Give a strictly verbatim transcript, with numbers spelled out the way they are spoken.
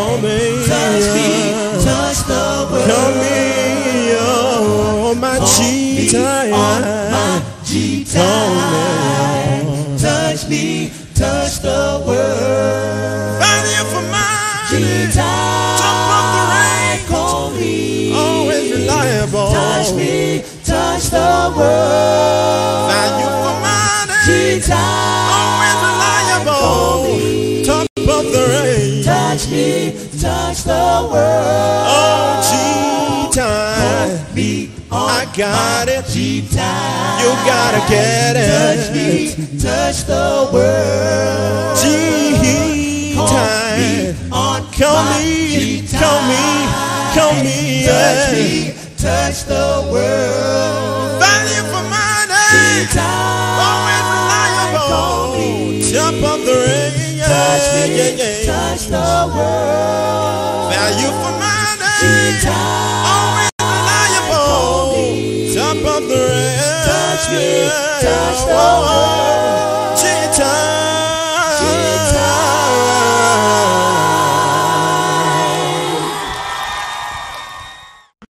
me, touch me, touch the world. call me on my G-time, on my G-time. Touch me, touch the world. Find you for my G-time. Top of the range. Call me. Always reliable. Touch me, touch the world. Find you for my G-time. Always reliable. Top of the range. Touch me, touch the world. Oh, G-time. Me I got it. G-time. You gotta get it. Touch me, touch the world. G-time. Call me, call me, call me. Touch me, touch the world. Value for money. Always reliable. Top of the range. Touch me, yeah, yeah. touch the world. Value for money. Always reliable. Top of the range. Touch me, touch the world. G-time.